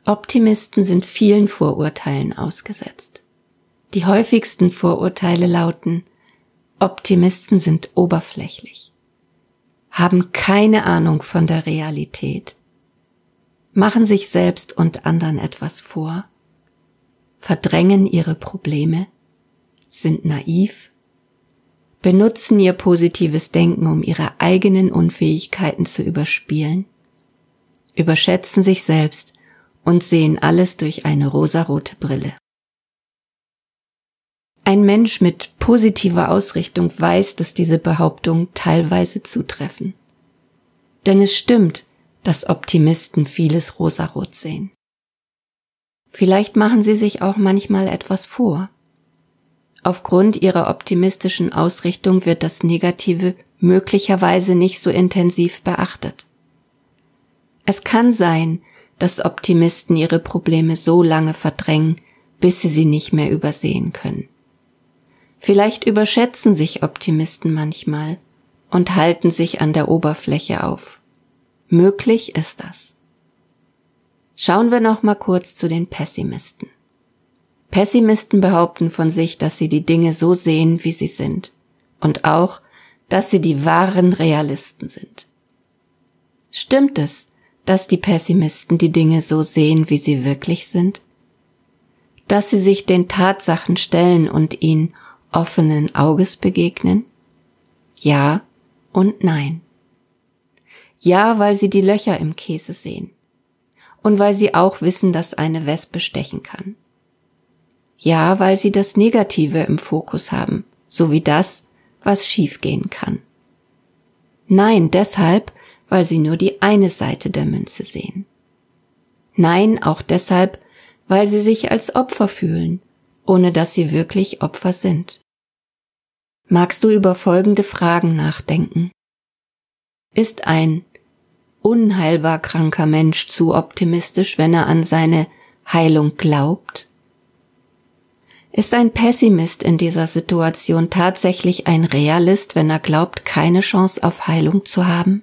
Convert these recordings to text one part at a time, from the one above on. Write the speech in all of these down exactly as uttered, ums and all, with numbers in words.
Optimisten sind vielen Vorurteilen ausgesetzt. Die häufigsten Vorurteile lauten: Optimisten sind oberflächlich, haben keine Ahnung von der Realität, machen sich selbst und anderen etwas vor, verdrängen ihre Probleme, sind naiv, benutzen ihr positives Denken, um ihre eigenen Unfähigkeiten zu überspielen, überschätzen sich selbst und sehen alles durch eine rosarote Brille. Ein Mensch mit positiver Ausrichtung weiß, dass diese Behauptungen teilweise zutreffen. Denn es stimmt, dass Optimisten vieles rosarot sehen. Vielleicht machen sie sich auch manchmal etwas vor. Aufgrund ihrer optimistischen Ausrichtung wird das Negative möglicherweise nicht so intensiv beachtet. Es kann sein, dass Optimisten ihre Probleme so lange verdrängen, bis sie sie nicht mehr übersehen können. Vielleicht überschätzen sich Optimisten manchmal und halten sich an der Oberfläche auf. Möglich ist das. Schauen wir noch mal kurz zu den Pessimisten. Pessimisten behaupten von sich, dass sie die Dinge so sehen, wie sie sind, und auch, dass sie die wahren Realisten sind. Stimmt es, dass die Pessimisten die Dinge so sehen, wie sie wirklich sind? Dass sie sich den Tatsachen stellen und ihnen offenen Auges begegnen? Ja und nein. Ja, weil sie die Löcher im Käse sehen und weil sie auch wissen, dass eine Wespe stechen kann. Ja, weil sie das Negative im Fokus haben, sowie das, was schiefgehen kann. Nein, deshalb, weil sie nur die eine Seite der Münze sehen. Nein, auch deshalb, weil sie sich als Opfer fühlen, ohne dass sie wirklich Opfer sind. Magst du über folgende Fragen nachdenken? Ist ein unheilbar kranker Mensch zu optimistisch, wenn er an seine Heilung glaubt? Ist ein Pessimist in dieser Situation tatsächlich ein Realist, wenn er glaubt, keine Chance auf Heilung zu haben?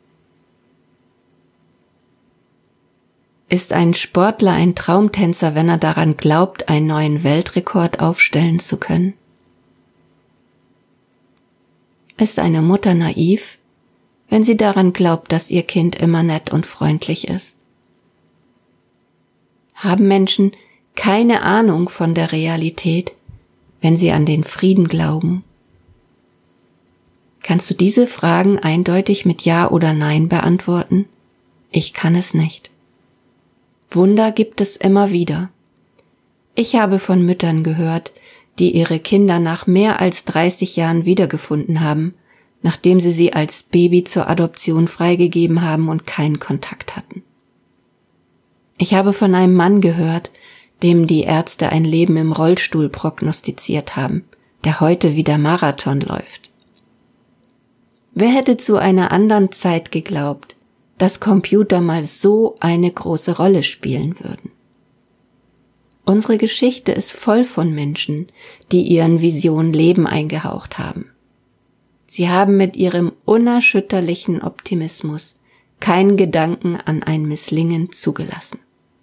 Ist ein Sportler ein Traumtänzer, wenn er daran glaubt, einen neuen Weltrekord aufstellen zu können? Ist eine Mutter naiv, wenn sie daran glaubt, dass ihr Kind immer nett und freundlich ist? Haben Menschen keine Ahnung von der Realität, wenn sie an den Frieden glauben? Kannst du diese Fragen eindeutig mit Ja oder Nein beantworten? Ich kann es nicht. Wunder gibt es immer wieder. Ich habe von Müttern gehört, die ihre Kinder nach mehr als dreißig Jahren wiedergefunden haben, nachdem sie sie als Baby zur Adoption freigegeben haben und keinen Kontakt hatten. Ich habe von einem Mann gehört, dem die Ärzte ein Leben im Rollstuhl prognostiziert haben, der heute wieder Marathon läuft. Wer hätte zu einer anderen Zeit geglaubt, dass Computer mal so eine große Rolle spielen würden? Unsere Geschichte ist voll von Menschen, die ihren Visionen Leben eingehaucht haben. Sie haben mit ihrem unerschütterlichen Optimismus keinen Gedanken an ein Misslingen zugelassen.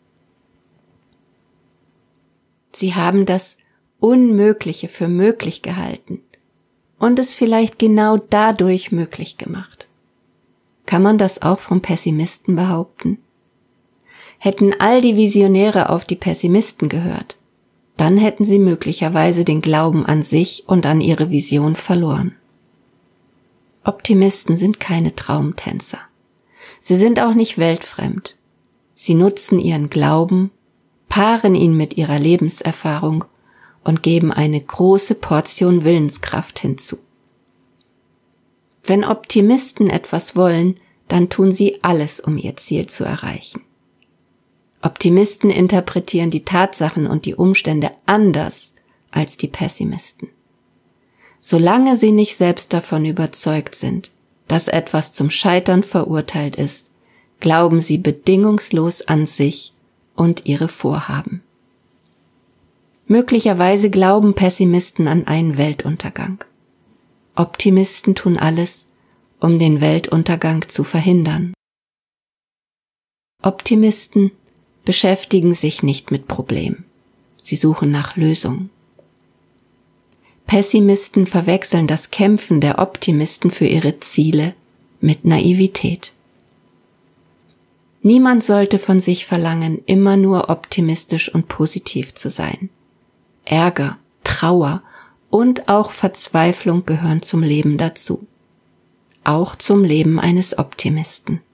Sie haben das Unmögliche für möglich gehalten und es vielleicht genau dadurch möglich gemacht. Kann man das auch vom Pessimisten behaupten? Hätten all die Visionäre auf die Pessimisten gehört, dann hätten sie möglicherweise den Glauben an sich und an ihre Vision verloren. Optimisten sind keine Traumtänzer. Sie sind auch nicht weltfremd. Sie nutzen ihren Glauben, paaren ihn mit ihrer Lebenserfahrung und geben eine große Portion Willenskraft hinzu. Wenn Optimisten etwas wollen, dann tun sie alles, um ihr Ziel zu erreichen. Optimisten interpretieren die Tatsachen und die Umstände anders als die Pessimisten. Solange sie nicht selbst davon überzeugt sind, dass etwas zum Scheitern verurteilt ist, glauben sie bedingungslos an sich und ihre Vorhaben. Möglicherweise glauben Pessimisten an einen Weltuntergang. Optimisten tun alles, um den Weltuntergang zu verhindern. Optimisten beschäftigen sich nicht mit Problemen. Sie suchen nach Lösungen. Pessimisten verwechseln das Kämpfen der Optimisten für ihre Ziele mit Naivität. Niemand sollte von sich verlangen, immer nur optimistisch und positiv zu sein. Ärger, Trauer und auch Verzweiflung gehören zum Leben dazu. Auch zum Leben eines Optimisten.